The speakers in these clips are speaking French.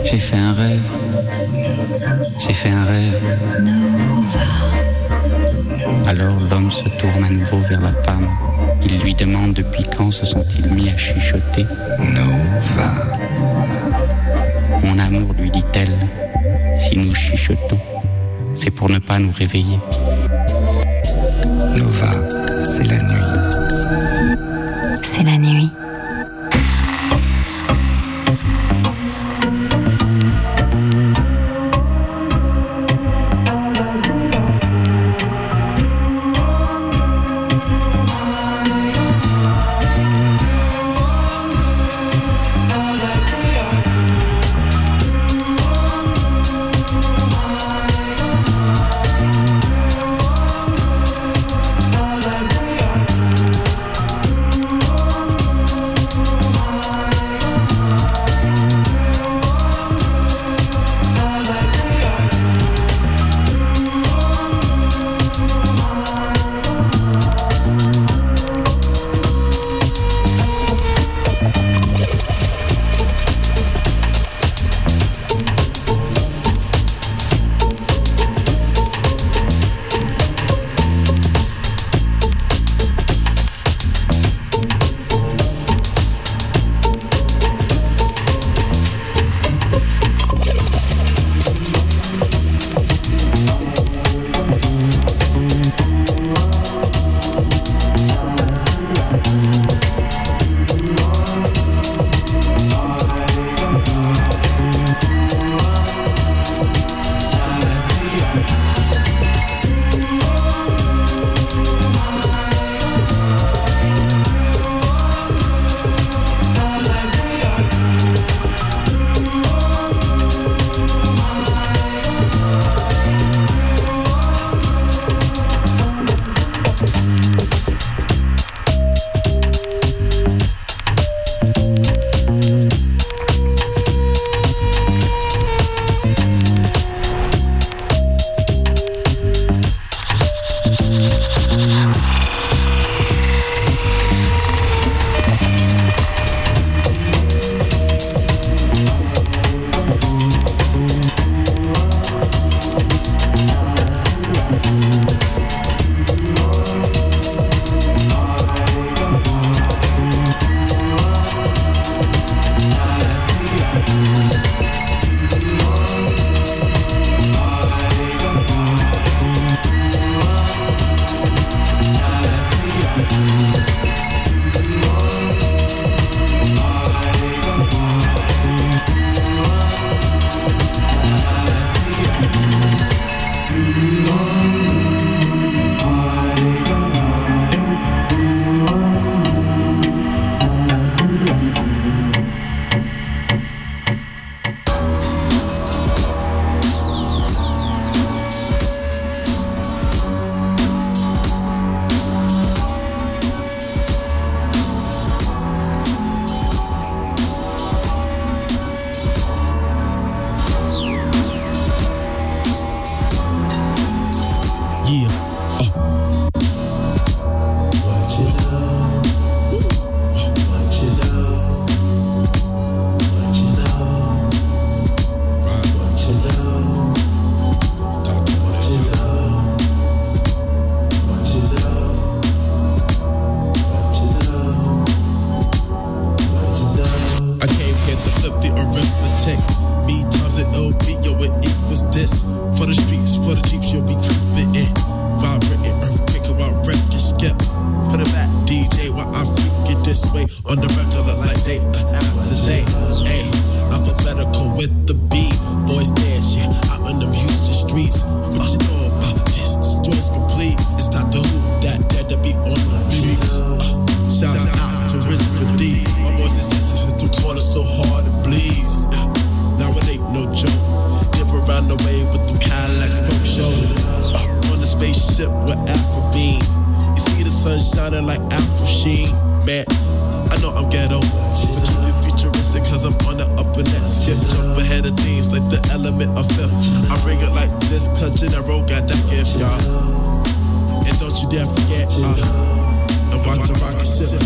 J'ai fait un rêve. J'ai fait un rêve. Alors l'homme se tourne à nouveau vers la femme. Il lui demande depuis quand se sont-ils mis à chuchoter. Nova. Mon amour, lui dit-elle, si nous chuchotons, c'est pour ne pas nous réveiller. Nova, c'est la nuit. C'est la nuit.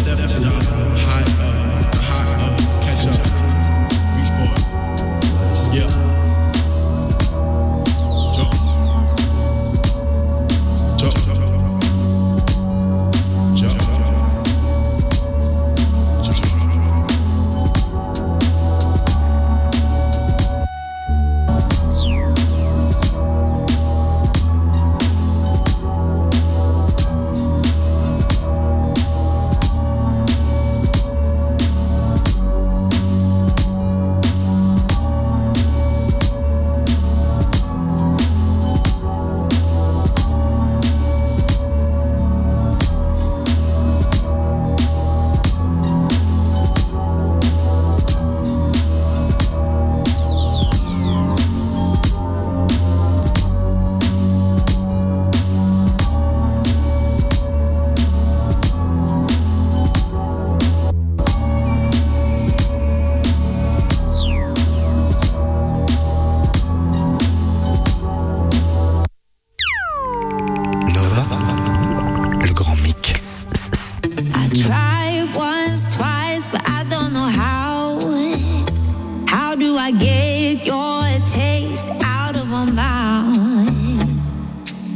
Yeah.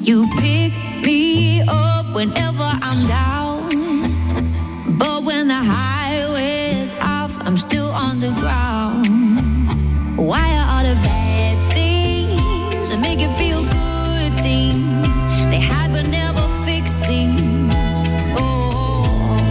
You pick me up whenever I'm down, but when the highway's off, I'm still on the ground. Why are all the bad things that make it feel good things? They hide but never fix things. Oh,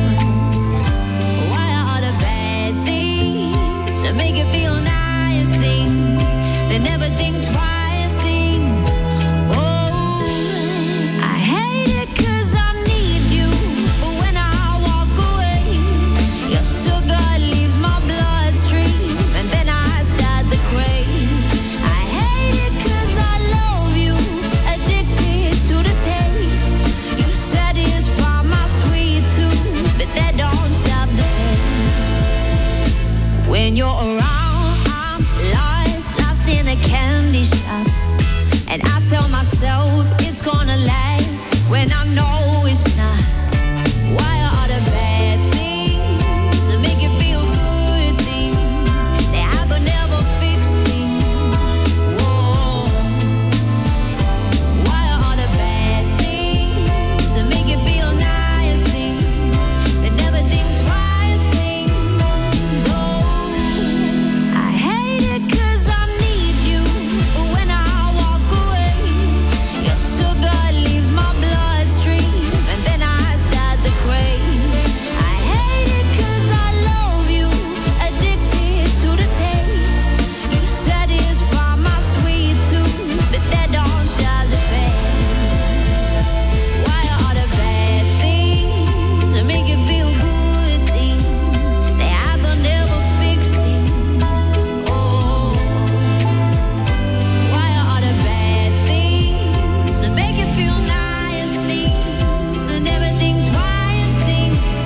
why are all the bad things that make it feel nice things? They never think twice things. Oh, I hate it 'cause I need you, but when I walk away, your sugar leaves my bloodstream, and then I start to crave. I hate it 'cause I love you, addicted to the taste. You satisfy my sweet tooth, but that don't stop the pain. When you're around, I'm lost in a candy shop, and I tell myself it's gonna last when I know it's not. Why are all the bad things that make you feel good things? They hide but never fix things. Whoa. Why are all the bad things that make you feel nice things? They never think twice things. Oh, I hate it 'cause I need you, but when I walk away, your sugar leaves my bloodstream, and then I start to crave. I hate it 'cause I love you, addicted to the taste. You satisfy my sweet tooth, but that don't stop the pain. Why are all the bad things that make you feel good things? They hide but never fix things. Oh, why are all the bad things that make you feel nice things? They never think twice things.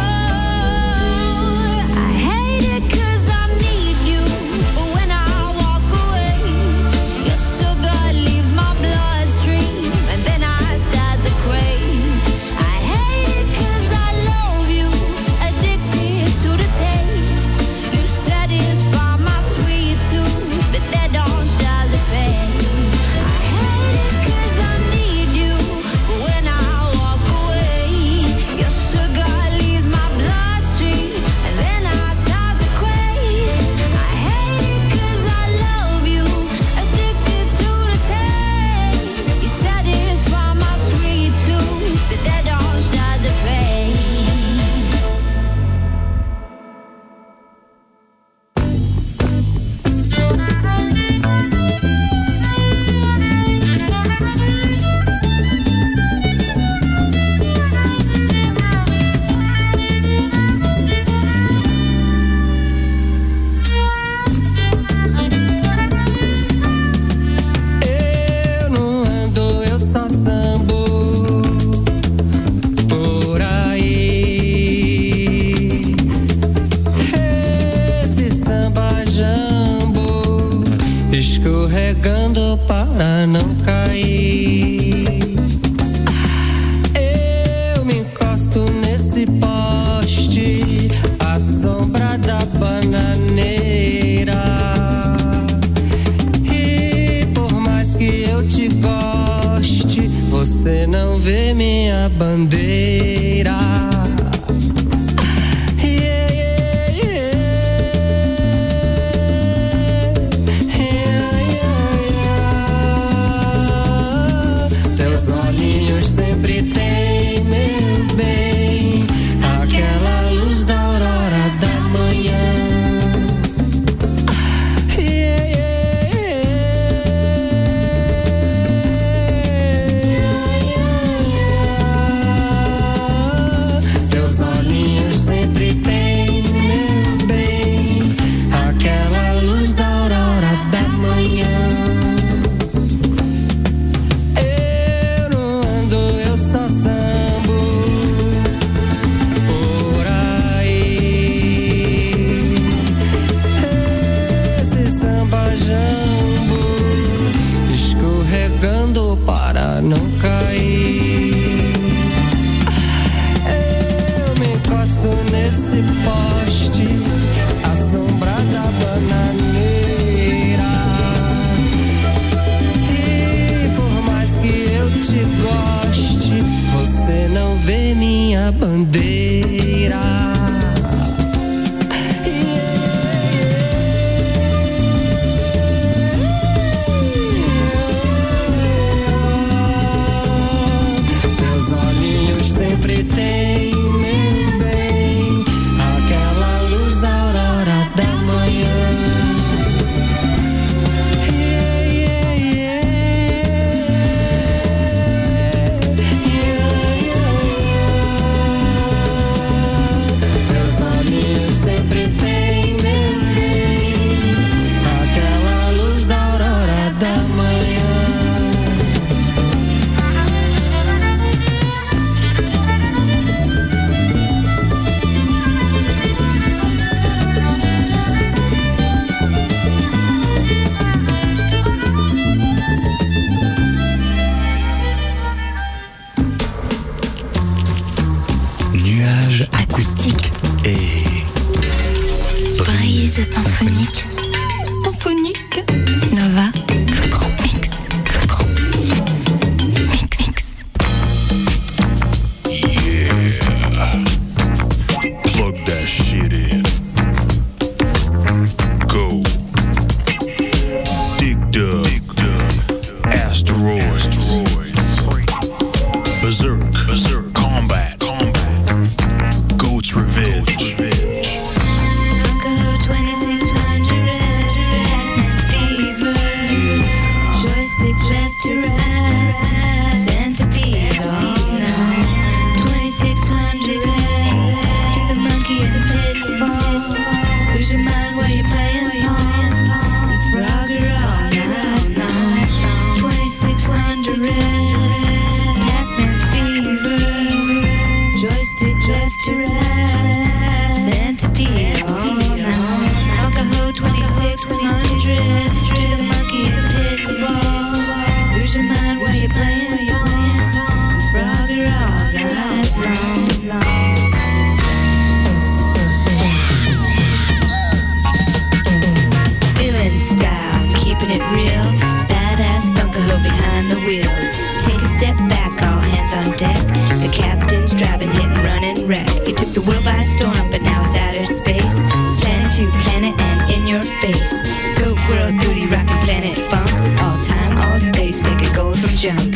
Oh, I hate it 'cause I need you, but when I walk away, your sugar leaves my bloodstream, and then I start to crave. I hate it 'cause I love you, addicted to the taste. You satisfy my sweet tooth, but that don't stop the pain. I hate it 'cause I need you, but when I walk away, your sugar leaves my bloodstream, and then I start to crave. I hate it 'cause I love you, addicted to the taste. You satisfy my sweet tooth, but that don't stop the pain. Eu não ando, eu só sambo por aí. Esse samba jambo, escorregando para não cair. Eu me encosto nesse poste, à sombra da bananeira. E por mais que eu te goste, você não vê minha bandeira. Yeah, yeah, yeah. Yeah, yeah, yeah. Teus olhinhos sempre têm, meu bem, aquela luz da aurora da manhã. Yeah, yeah, yeah. Seus olhinhos sempre têm, meu bem, aquela luz da aurora da manhã. Eu não ando, eu só sambo por aí. Esse samba jambo, escorregando para não cair. Eu me encosto nesse poste, à sombra da bananeira. E por mais que eu te keeping it real. Badass funkaho behind the wheel. Take a step back, all hands on deck. The captain's driving, hit and run and wreck. He took the world by storm, but now it's outer space. Planet to planet and in your face. Goat world booty, rockin' planet funk. All time, all space, make it gold from junk.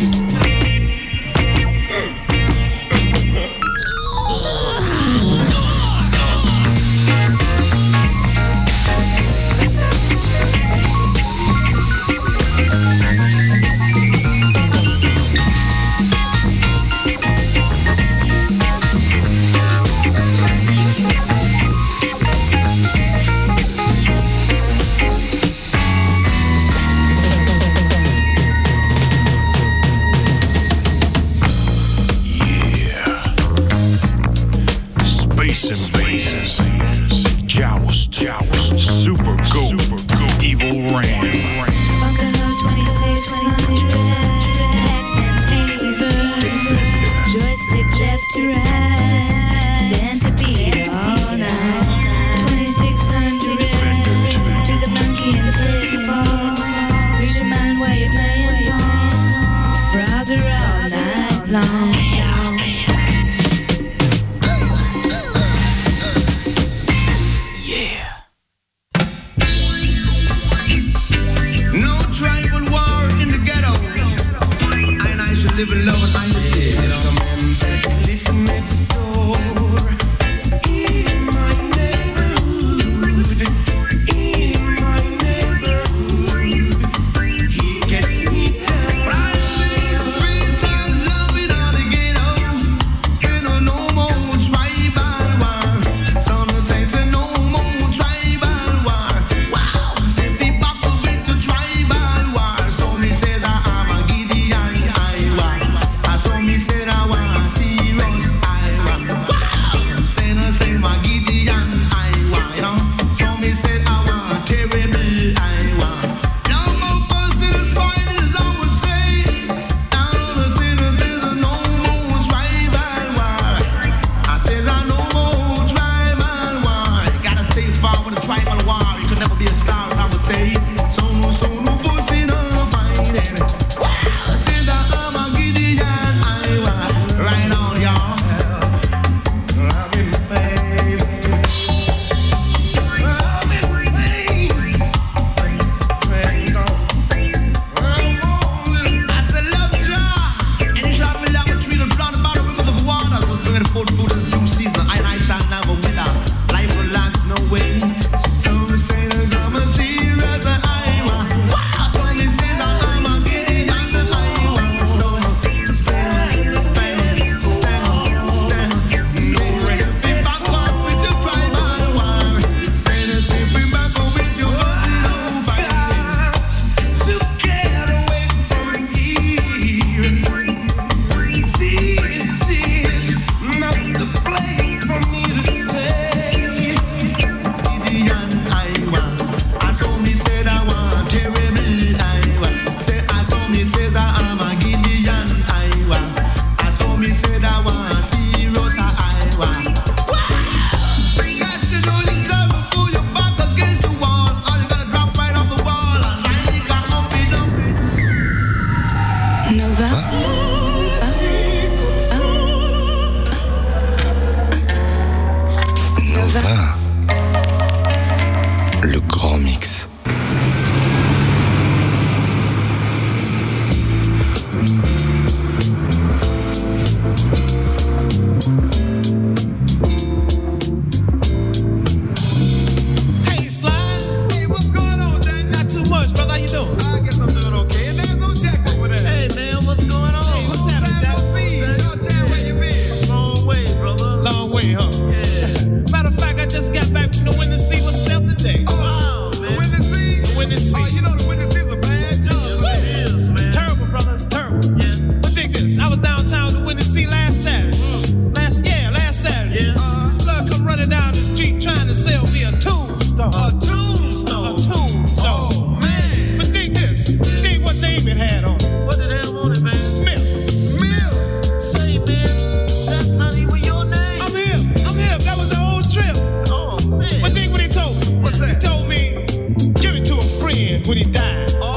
When he died.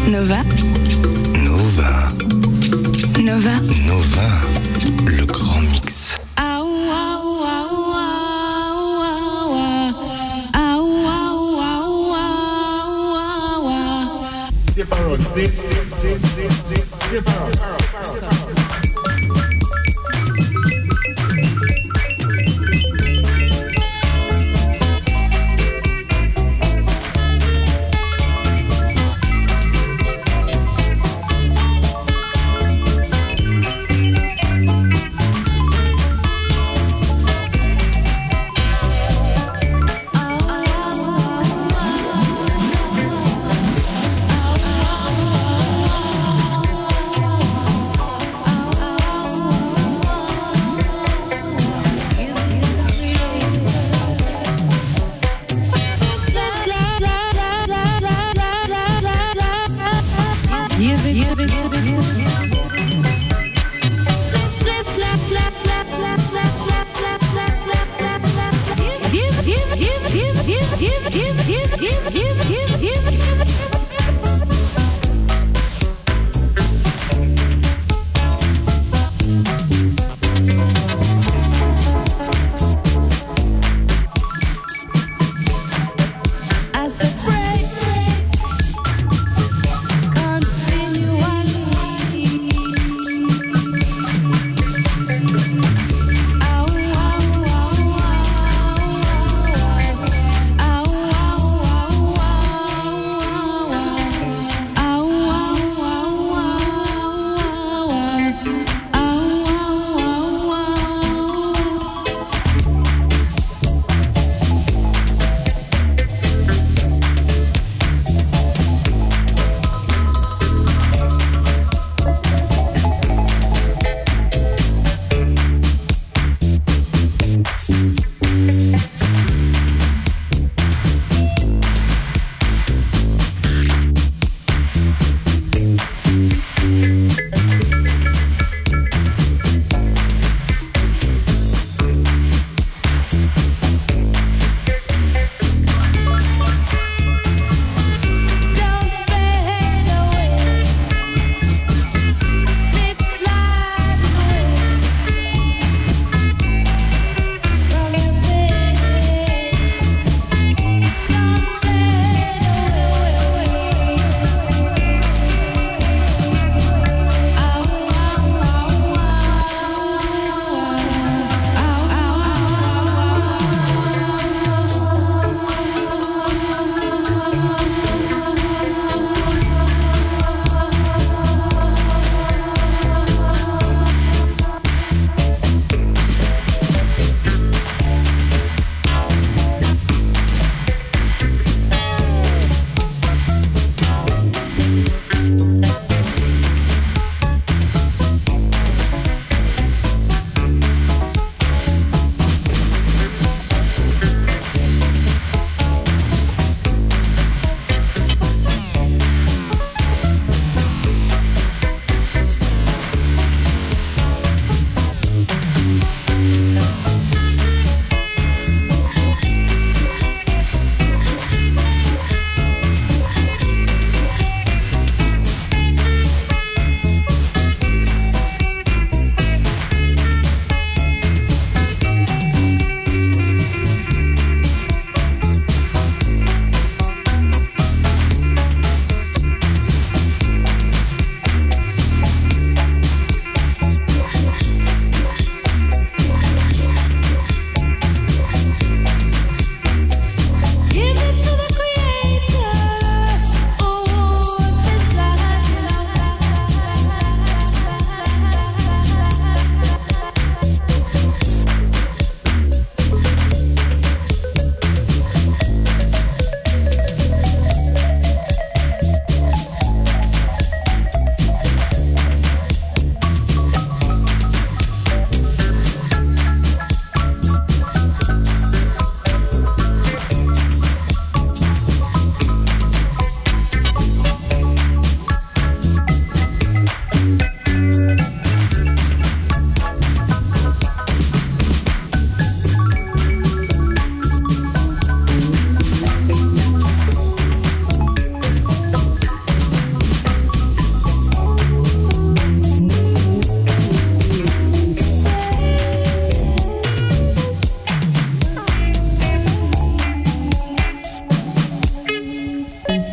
Nova. Nova. Nova. Nova. Le grand mix.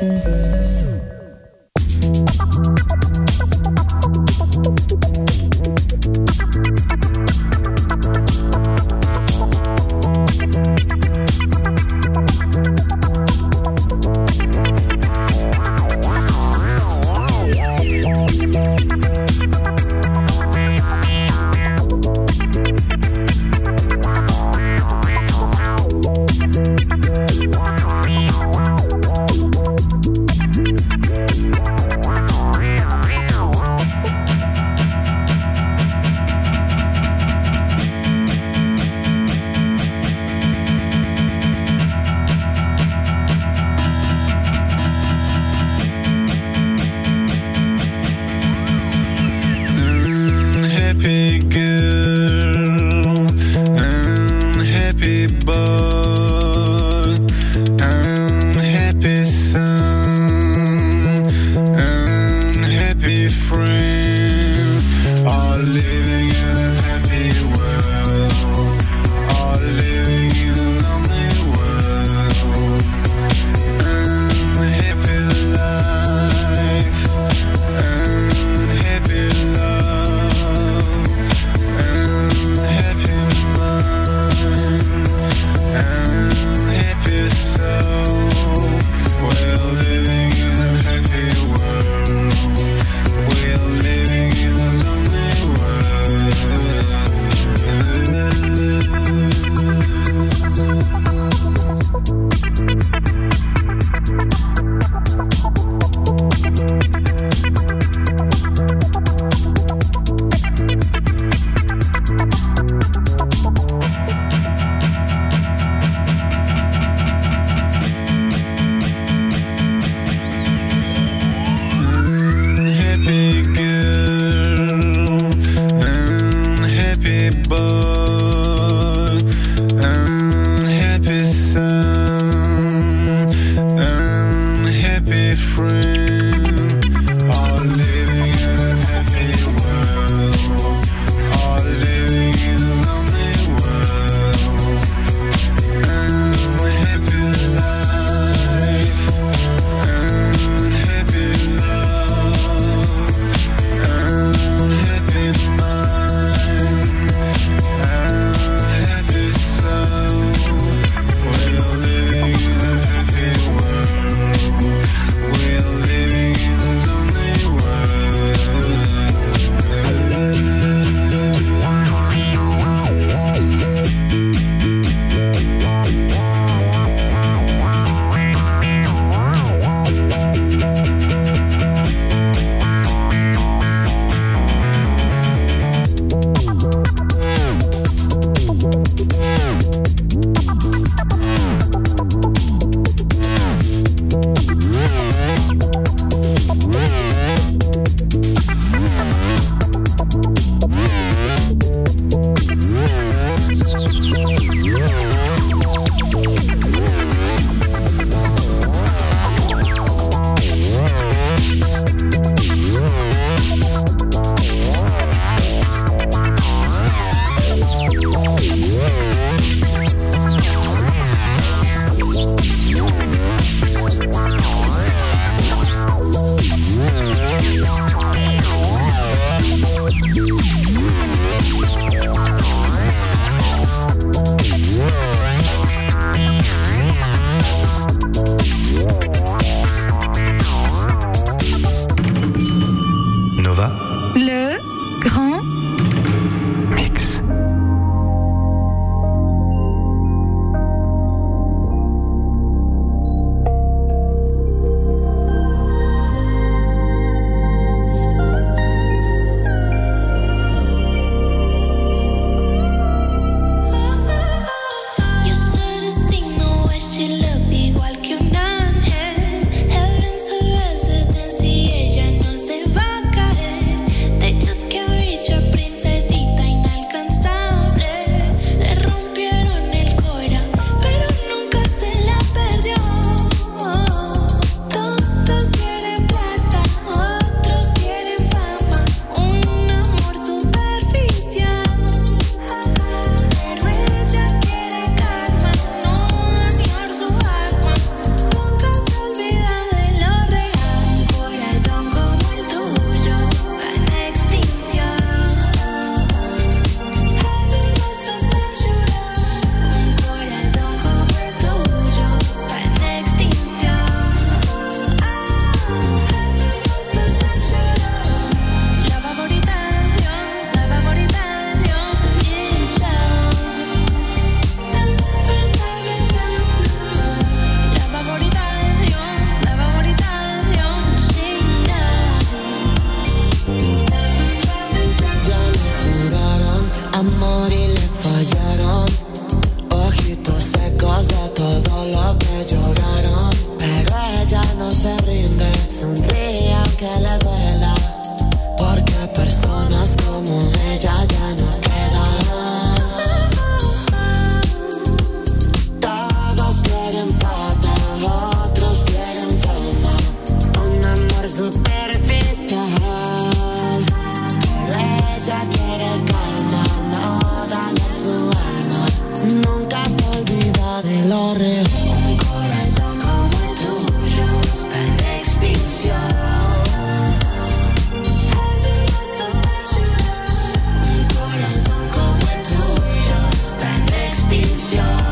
We're amor superficial. Pero ella quiere calma, no dañar su alma. Nunca se olvida de lo real. Un corazón como el tuyo está en extinción. Un corazón como el tuyo está en extinción.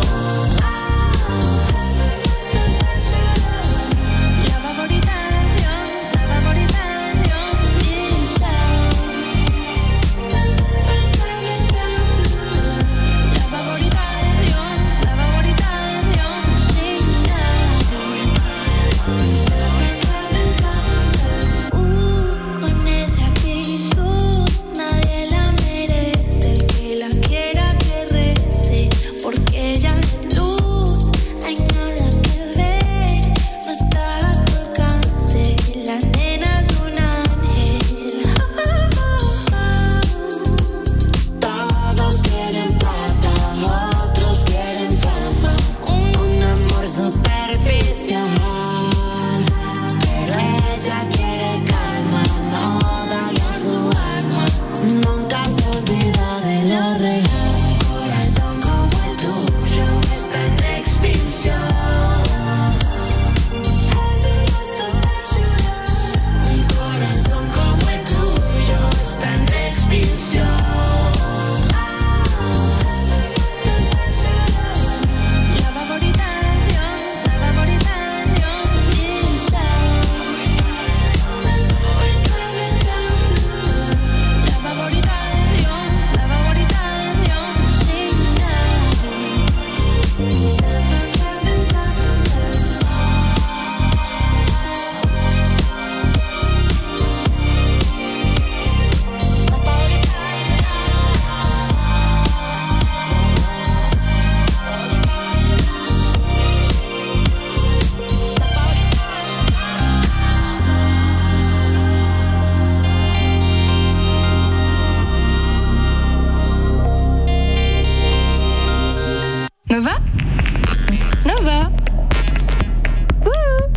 Nova? Nova? Wouhou!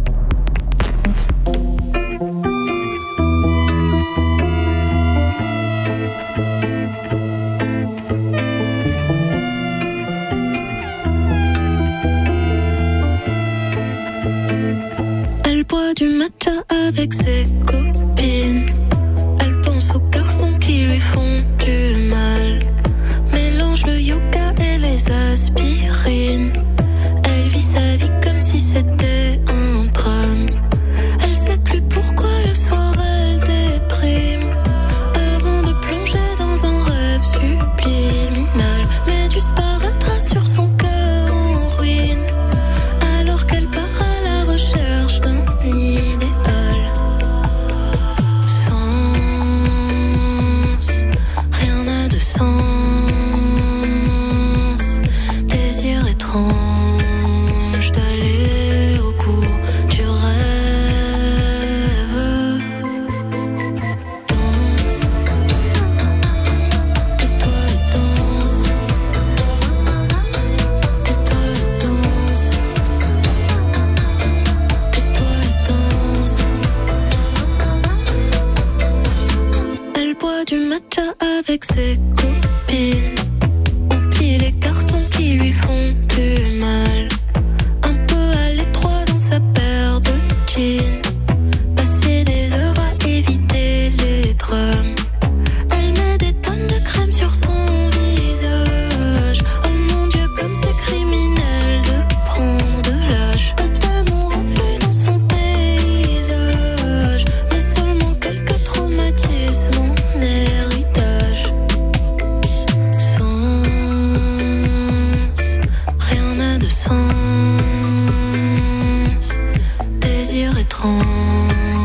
Elle boit du matcha avec ses copines. Elle pense aux garçons qui lui font du mal. Mélange le yoga et les aspirines. Elle vit sa vie comme si c'était un drame. Elle sait plus pourquoi le soir elle déprime. Avant de plonger dans un rêve subliminal, mais disparaîtra sur son cœur en ruine. Alors qu'elle part à la recherche d'un idéal. Sens, rien n'a de sens. Désir étrange d'aller au bout du rêve. Danse, tais-toi et danse. Tais-toi et danse. Tais-toi et danse. Elle boit du matcha avec ses copines. Oublie les garçons qui lui font du mal. Un peu à l'étroit dans sa paire de jeans. Passer des heures à éviter les drames. Elle met des tonnes de crème sur son visage. Oh mon Dieu, comme c'est criminel de prendre de l'âge. Pas d'amour en vue dans son paysage, mais seulement quelques traumatismes en héritage. Sens, rien n'a de sens. Désir étrange